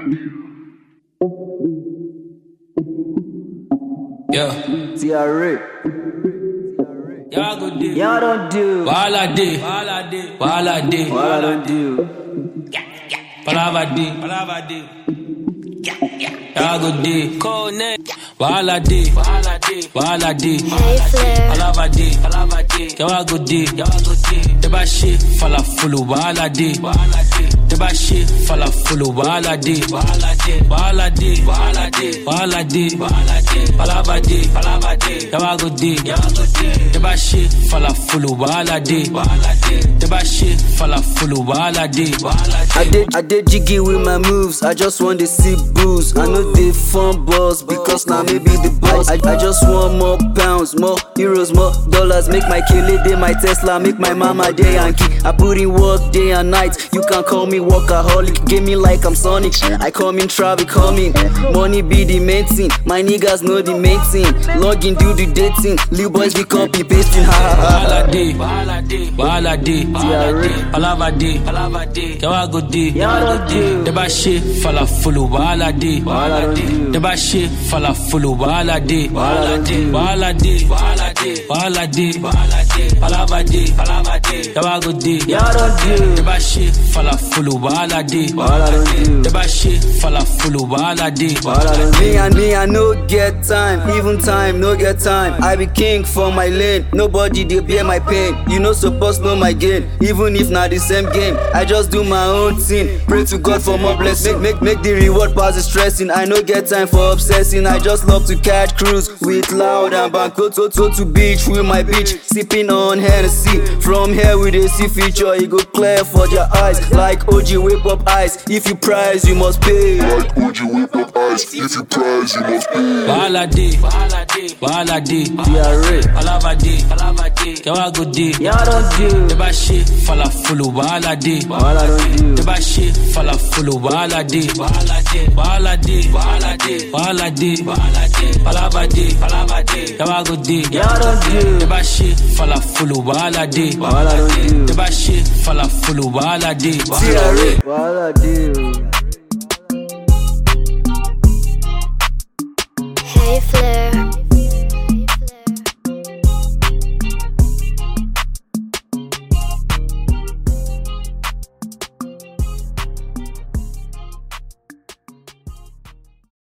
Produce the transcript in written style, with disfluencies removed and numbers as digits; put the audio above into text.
Yeah. TRA. Y'all go do. Y'all don't do. While I did. What I don't do. Palava did. Y'all go do. Cold name. While I did. Hey Flair. Palava did. Y'all go do. The bad shit fall full. While I did. The bad shit fall full. While I did. Palava did. Y'all go do. The bad shit fall full. While I did. The bad shit fall full. While I did. I did jiggy with my moves. I just want to see booze. I know they fun balls because now maybe the boss. I just want more pounds, more euros, more dollars. Make my killer day my Tesla, make my mama day Yankee. I put in work day and night. You can call me workaholic. Give me like I'm Sonic. I come in, travel coming. Money be the main thing. My niggas know the main thing. Log in, do the dating. Little boys be copy pasting. Ha ha ha. Palava did. Y'all go do. The bad shit fall full. While I did. The bad shit fall full. While I did. Palava did. Y'all go do. The bad shit fall full. While I did. The bad shit fall full. While I did. Me, I no get time. Even time, no get time. I be king for my lane. Nobody they bear my pain. You no supposed know my game. Even if not the same game, I just do my own thing. Pray to God for more blessing. Make the reward pass the stressing. I no get time for obsessing. I just love to catch cruise with loud and bang. Go to beach with my bitch, sipping on Hennessy. From here with a see feature, it go clear for your eyes. Like OG whip up ice. If you price, you must pay. Like OG whip up ice. If you price, you must pay. While I did. TRA. Palava did. Y'all go do. Y'all don't do. The bad shit fall full. While I did. What I don't do. The bad shit fall full. While I did. Palava did. Y'all go do. Y'all don't do. The bad shit fall full. While I did. What I don't do. The bad shit fall full. While I did. TRA. What I do. Hey Flair.